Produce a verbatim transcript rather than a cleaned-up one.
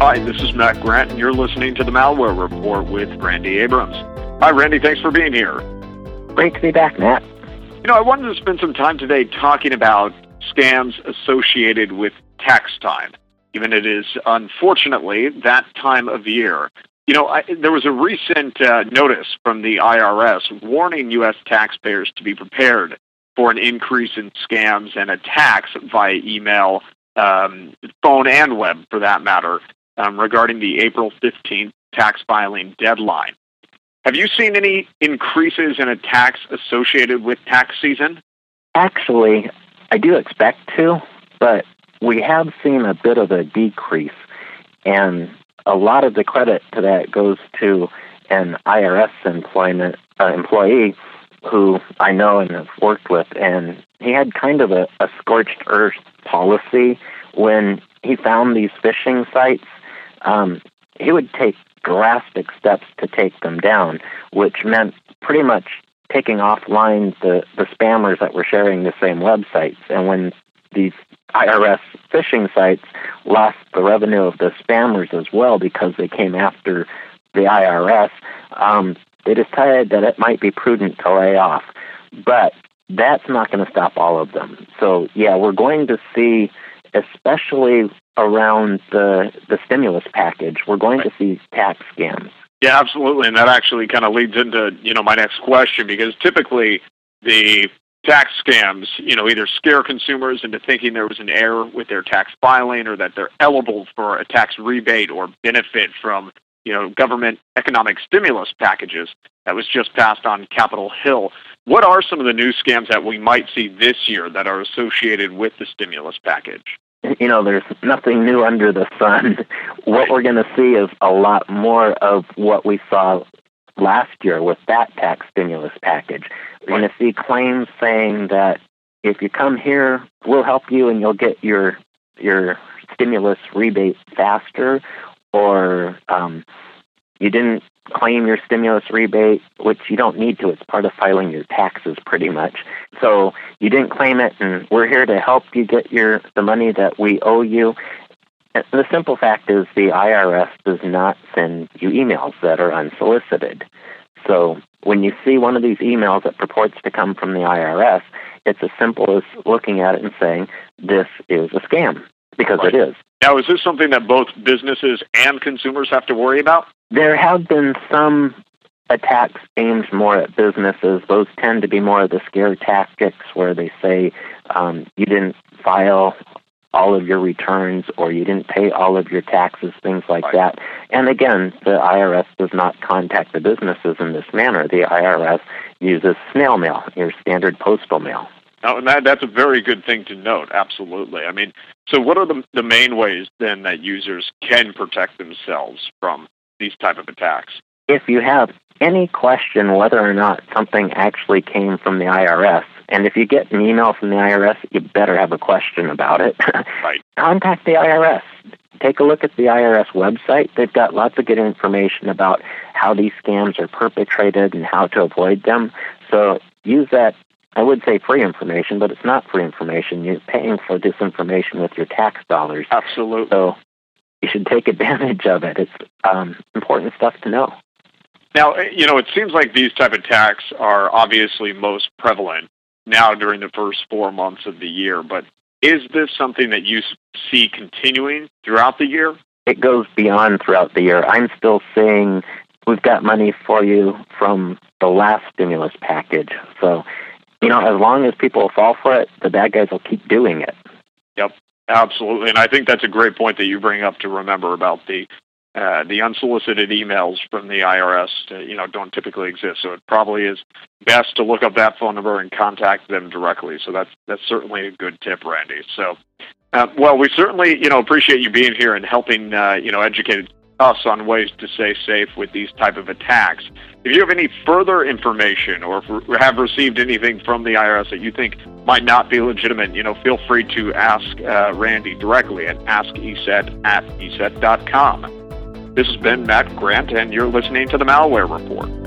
Hi, this is Matt Grant, and you're listening to the Malware Report with Randy Abrams. Hi, Randy. Thanks for being here. Great to be back, Matt. You know, I wanted to spend some time today talking about scams associated with tax time, given it is, unfortunately, that time of year. You know, I, there was a recent uh, notice from the I R S warning U S taxpayers to be prepared for an increase in scams and attacks via email, um, phone, and web, for that matter, um, regarding the April fifteenth tax filing deadline. Have you seen any increases in attacks associated with tax season? Actually, I do expect to, but we have seen a bit of a decrease, and a lot of the credit to that goes to an I R S employment uh, employee who I know and have worked with, and he had kind of a, a scorched earth policy when he found these phishing sites. Um, he would take drastic steps to take them down, which meant pretty much taking offline the, the spammers that were sharing the same websites. And when these I R S phishing sites lost the revenue of the spammers as well because they came after the I R S, um, they decided that it might be prudent to lay off. But that's not going to stop all of them. So, yeah, we're going to see, especially around the the stimulus package, we're going right. to see tax scams. Yeah, absolutely. And that actually kind of leads into, you know, my next question, because typically the tax scams, you know, either scare consumers into thinking there was an error with their tax filing or that they're eligible for a tax rebate or benefit from, you know, government economic stimulus packages that was just passed on Capitol Hill. What are some of the new scams that we might see this year that are associated with the stimulus package? You know, there's nothing new under the sun. What we're going to see is a lot more of what we saw last year with that tax stimulus package. We're going to see claims saying that if you come here, we'll help you and you'll get your your stimulus rebate faster, or um, you didn't claim your stimulus rebate, which you don't need to. It's part of filing your taxes pretty much. So you didn't claim it, and we're here to help you get your the money that we owe you. And the simple fact is the I R S does not send you emails that are unsolicited. So when you see one of these emails that purports to come from the I R S, it's as simple as looking at it and saying, this is a scam, because right. it is. Now, is this something that both businesses and consumers have to worry about? There have been some attacks aimed more at businesses. Those tend to be more of the scare tactics where they say um, you didn't file all of your returns or you didn't pay all of your taxes, things like right. that. And again, the I R S does not contact the businesses in this manner. The I R S uses snail mail, your standard postal mail. Oh, and that, that's a very good thing to note, absolutely. I mean, so what are the, the main ways, then, that users can protect themselves from these type of attacks? If you have any question whether or not something actually came from the I R S, and if you get an email from the I R S, you better have a question about it. Right. Contact the I R S. Take a look at the I R S website. They've got lots of good information about how these scams are perpetrated and how to avoid them. So use that. I would say free information, but it's not free information. You're paying for this information with your tax dollars. Absolutely. So you should take advantage of it. It's um, important stuff to know. Now, you know, it seems like these type of attacks are obviously most prevalent now during the first four months of the year, but is this something that you see continuing throughout the year? It goes beyond throughout the year. I'm still saying we've got money for you from the last stimulus package. So, you know, as long as people fall for it, the bad guys will keep doing it. Yep, absolutely. And I think that's a great point that you bring up to remember about the uh, the unsolicited emails from the I R S, uh, you know, don't typically exist. So it probably is best to look up that phone number and contact them directly. So that's that's certainly a good tip, Randy. So, uh, well, we certainly, you know, appreciate you being here and helping, uh, you know, educate us on ways to stay safe with these type of attacks. If you have any further information or if you have received anything from the I R S that you think might not be legitimate, you know, feel free to ask uh, Randy directly at ask E S E T at E S E T dot com. This has been Matt Grant, and you're listening to the Malware Report.